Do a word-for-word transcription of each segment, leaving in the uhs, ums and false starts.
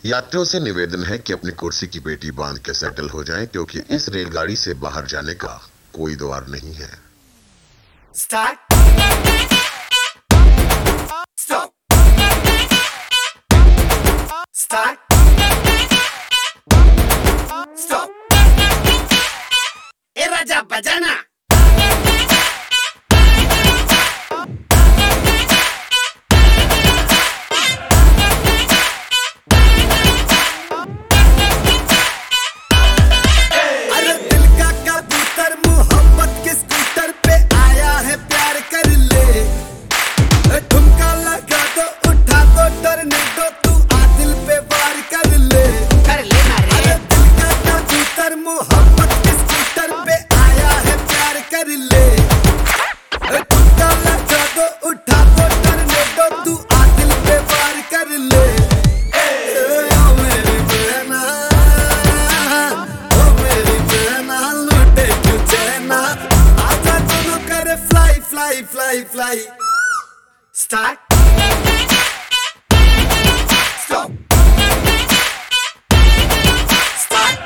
यात्रियों से निवेदन है कि अपनी कुर्सी की पेटी बांध के सेटल हो जाएं, क्योंकि इस रेलगाड़ी से बाहर जाने का कोई द्वार नहीं है। Start. Stop. Start. Stop. ए राजा बजाना। Fly, fly, fly. Start. Stop. Start.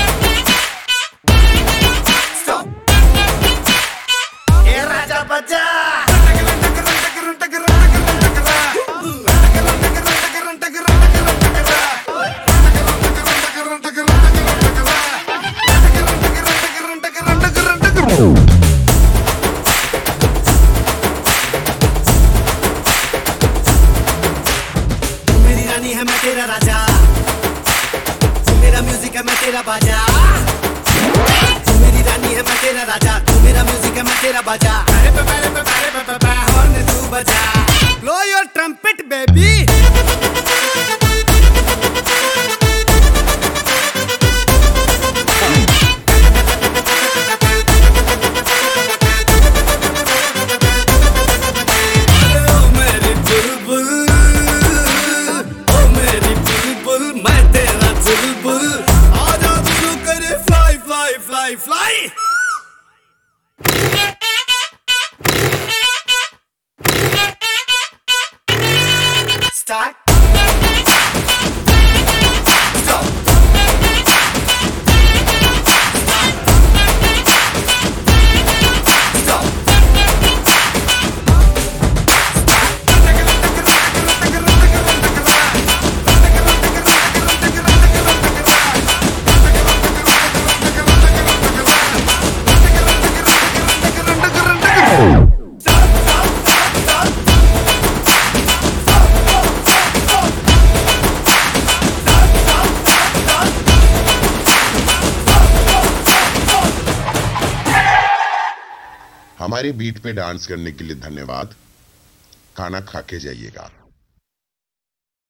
Stop. ए राजा बजा। है मैं तेरा राजा, तू मेरा म्यूजिक है मैं तेरा बाजा। तू मेरी रानी है मैं तेरा राजा, तू मेरा म्यूजिक है मैं तेरा बाजा। अरे पे पे पे पे पे पे हॉर्न तू बजा। Blow your trumpet baby। Fly, fly. Start. Stop. Stop. हमारी बीट पे डांस करने के लिए धन्यवाद। खाना खा के जाइएगा।